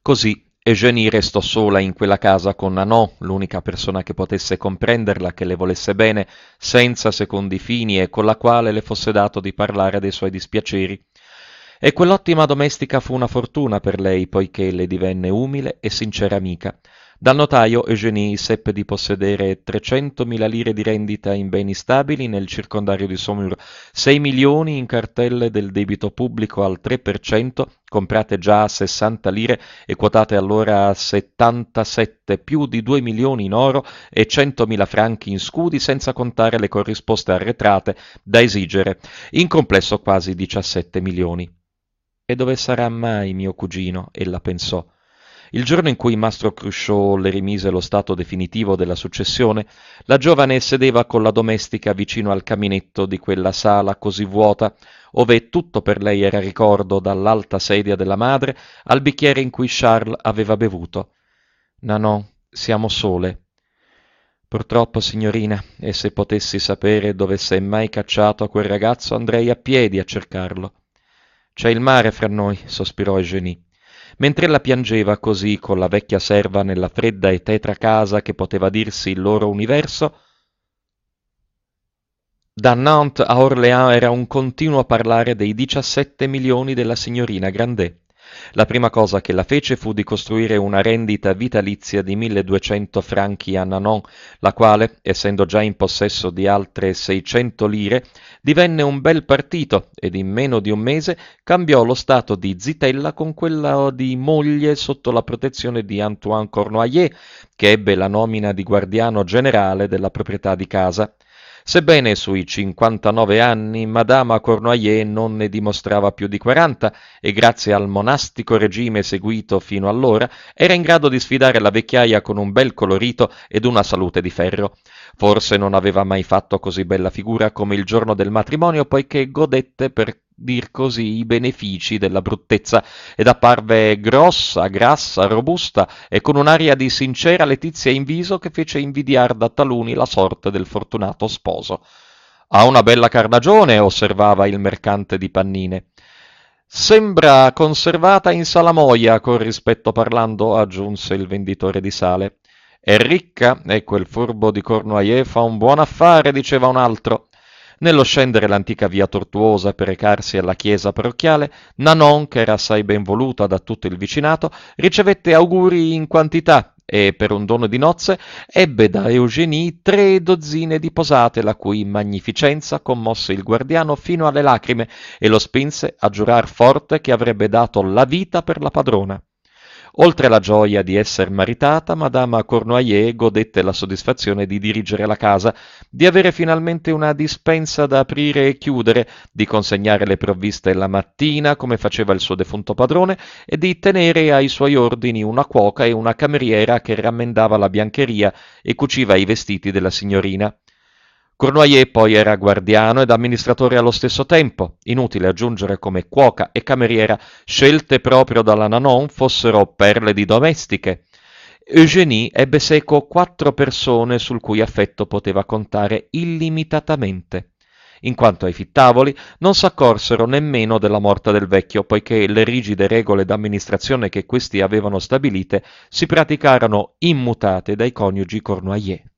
Così Eugénie restò sola in quella casa con Nanon, l'unica persona che potesse comprenderla, che le volesse bene, senza secondi fini e con la quale le fosse dato di parlare dei suoi dispiaceri. E quell'ottima domestica fu una fortuna per lei, poiché le divenne umile e sincera amica. Dal notaio Eugénie seppe di possedere 300.000 lire di rendita in beni stabili nel circondario di Saumur, 6 milioni in cartelle del debito pubblico al 3%, comprate già a 60 lire e quotate allora a 77, più di 2 milioni in oro e 100.000 franchi in scudi, senza contare le corrisposte arretrate da esigere, in complesso quasi 17 milioni. E dove sarà mai mio cugino? Ella pensò. Il giorno in cui Mastro Cruchot le rimise lo stato definitivo della successione, la giovane sedeva con la domestica vicino al caminetto di quella sala così vuota, ove tutto per lei era ricordo, dall'alta sedia della madre al bicchiere in cui Charles aveva bevuto. Nanon, siamo sole. Purtroppo, signorina, e se potessi sapere dove s'è mai cacciato a quel ragazzo, andrei a piedi a cercarlo. C'è il mare fra noi, sospirò Eugénie. Mentre ella piangeva così con la vecchia serva nella fredda e tetra casa che poteva dirsi il loro universo, da Nantes a Orléans era un continuo parlare dei 17 milioni della signorina Grandet. La prima cosa che la fece fu di costruire una rendita vitalizia di 1200 franchi a Nanon, la quale, essendo già in possesso di altre 600 lire, divenne un bel partito ed in meno di un mese cambiò lo stato di zitella con quella di moglie sotto la protezione di Antoine Cornoiller, che ebbe la nomina di guardiano generale della proprietà di casa. Sebbene sui 59 anni Madama Cornoiller non ne dimostrava più di 40 e grazie al monastico regime seguito fino allora era in grado di sfidare la vecchiaia con un bel colorito ed una salute di ferro. Forse non aveva mai fatto così bella figura come il giorno del matrimonio, poiché godette, per dir così, i benefici della bruttezza ed apparve grossa, grassa, robusta e con un'aria di sincera letizia in viso che fece invidiar da taluni la sorte del fortunato sposo. Ha una bella carnagione, osservava il mercante di pannine. Sembra conservata in salamoia, con rispetto parlando, aggiunse il venditore di sale. È ricca, e quel furbo di Cornoiller fa un buon affare, diceva un altro. Nello scendere l'antica via tortuosa per recarsi alla chiesa parrocchiale, Nanon, che era assai ben voluta da tutto il vicinato, ricevette auguri in quantità e, per un dono di nozze, ebbe da Eugénie 3 dozzine di posate, la cui magnificenza commosse il guardiano fino alle lacrime e lo spinse a giurar forte che avrebbe dato la vita per la padrona. Oltre alla gioia di esser maritata, Madama Cornoiller godette la soddisfazione di dirigere la casa, di avere finalmente una dispensa da aprire e chiudere, di consegnare le provviste la mattina, come faceva il suo defunto padrone, e di tenere ai suoi ordini una cuoca e una cameriera che rammendava la biancheria e cuciva i vestiti della signorina. Cornoiller poi era guardiano ed amministratore allo stesso tempo. Inutile aggiungere come cuoca e cameriera, scelte proprio dalla Nanon, fossero perle di domestiche. Eugénie ebbe seco 4 persone sul cui affetto poteva contare illimitatamente. In quanto ai fittavoli, non s'accorsero nemmeno della morte del vecchio, poiché le rigide regole d'amministrazione che questi avevano stabilite si praticarono immutate dai coniugi Cornoiller.